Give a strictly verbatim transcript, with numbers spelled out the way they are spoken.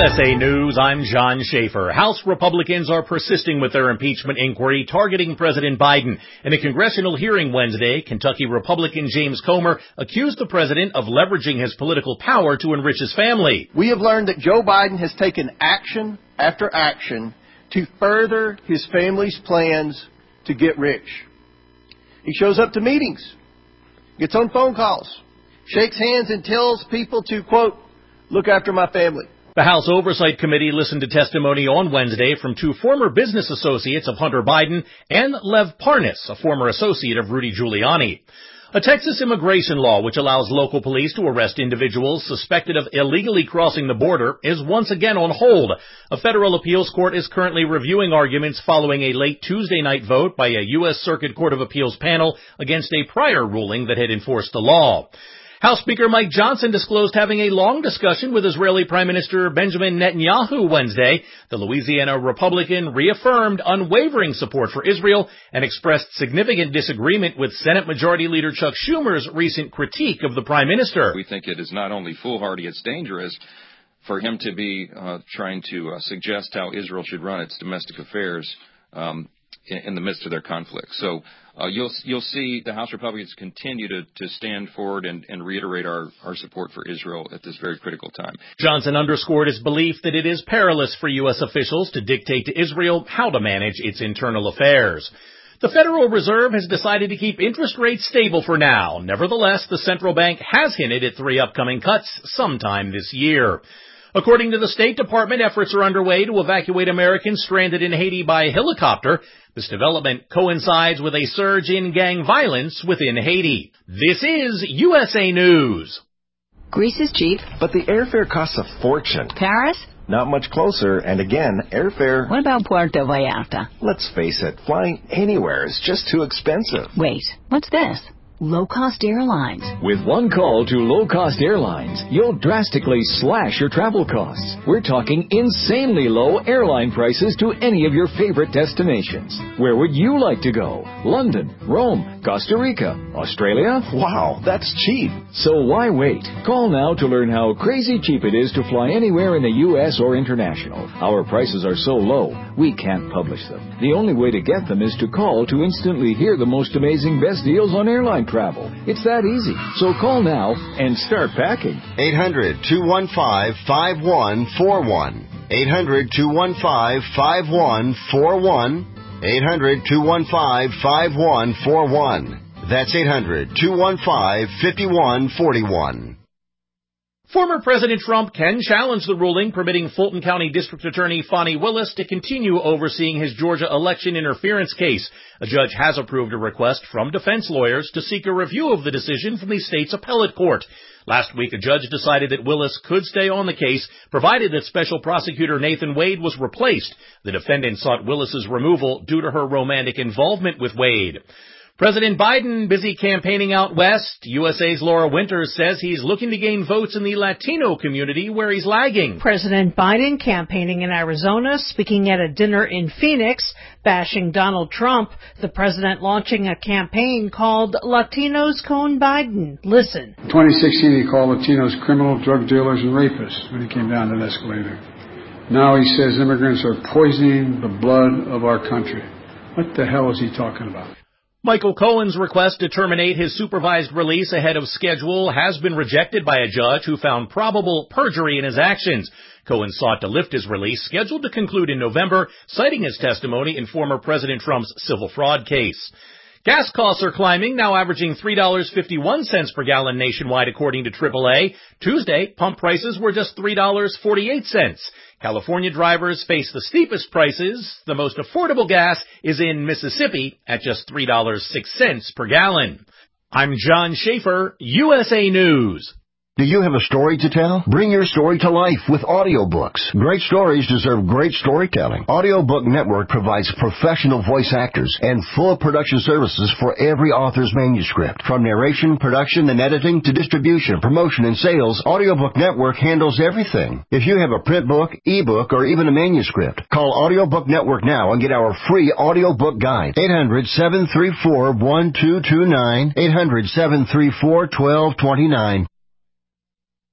S A News, I'm John Schaefer. House Republicans are persisting with their impeachment inquiry targeting President Biden. In a congressional hearing Wednesday, Kentucky Republican James Comer accused the president of leveraging his political power to enrich his family. We have learned that Joe Biden has taken action after action to further his family's plans to get rich. He shows up to meetings, gets on phone calls, shakes hands and tells people to, quote, look after my family. The House Oversight Committee listened to testimony on Wednesday from two former business associates of Hunter Biden and Lev Parnas, a former associate of Rudy Giuliani. A Texas immigration law which allows local police to arrest individuals suspected of illegally crossing the border is once again on hold. A federal appeals court is currently reviewing arguments following a late Tuesday night vote by a U S Circuit Court of Appeals panel against a prior ruling that had enforced the law. House Speaker Mike Johnson disclosed having a long discussion with Israeli Prime Minister Benjamin Netanyahu Wednesday. The Louisiana Republican reaffirmed unwavering support for Israel and expressed significant disagreement with Senate Majority Leader Chuck Schumer's recent critique of the Prime Minister. We think it is not only foolhardy, it's dangerous for him to be uh, trying to uh, suggest how Israel should run its domestic affairs um, in, in the midst of their conflict. So Uh, you'll you'll see the House Republicans continue to, to stand forward and, and reiterate our, our support for Israel at this very critical time. Johnson underscored his belief that it is perilous for U S officials to dictate to Israel how to manage its internal affairs. The Federal Reserve has decided to keep interest rates stable for now. Nevertheless, the central bank has hinted at three upcoming cuts sometime this year. According to the State Department, efforts are underway to evacuate Americans stranded in Haiti by helicopter. This development coincides with a surge in gang violence within Haiti. This is U S A News. Greece is cheap. But the airfare costs a fortune. Paris? Not much closer, and again, airfare... What about Puerto Vallarta? Let's face it, flying anywhere is just too expensive. Wait, what's this? Low-cost airlines. With one call to low-cost airlines, you'll drastically slash your travel costs. We're talking insanely low airline prices to any of your favorite destinations. Where would you like to go? London, Rome, Costa Rica, Australia? Wow, that's cheap. So why wait? Call now to learn how crazy cheap it is to fly anywhere in the U S or international. Our prices are so low, we can't publish them. The only way to get them is to call to instantly hear the most amazing best deals on airline travel. It's that easy. So call now and start packing. eight hundred, two one five, five one four one. eight hundred, two one five, five one four one. eight hundred, two one five, five one four one. That's eight hundred, two one five, five one four one. Former President Trump can challenge the ruling permitting Fulton County District Attorney Fani Willis to continue overseeing his Georgia election interference case. A judge has approved a request from defense lawyers to seek a review of the decision from the state's appellate court. Last week, a judge decided that Willis could stay on the case, provided that Special Prosecutor Nathan Wade was replaced. The defendant sought Willis's removal due to her romantic involvement with Wade. President Biden busy campaigning out west. U S A's Laura Winters says he's looking to gain votes in the Latino community where he's lagging. President Biden campaigning in Arizona, speaking at a dinner in Phoenix, bashing Donald Trump. The president launching a campaign called Latinos Cone Biden. Listen. In twenty sixteen, he called Latinos criminal, drug dealers, and rapists when he came down that escalator. Now he says immigrants are poisoning the blood of our country. What the hell is he talking about? Michael Cohen's request to terminate his supervised release ahead of schedule has been rejected by a judge who found probable perjury in his actions. Cohen sought to lift his release, scheduled to conclude in November, citing his testimony in former President Trump's civil fraud case. Gas costs are climbing, now averaging three dollars and fifty-one cents per gallon nationwide, according to triple A. Tuesday, pump prices were just three dollars and forty-eight cents. California drivers face the steepest prices. The most affordable gas is in Mississippi at just three dollars and six cents per gallon. I'm John Schaefer, U S A News. Do you have a story to tell? Bring your story to life with audiobooks. Great stories deserve great storytelling. Audiobook Network provides professional voice actors and full production services for every author's manuscript. From narration, production, and editing to distribution, promotion, and sales, Audiobook Network handles everything. If you have a print book, ebook, or even a manuscript, call Audiobook Network now and get our free audiobook guide. eight hundred, seven three four, one two two nine, eight hundred, seven three four, one two two nine.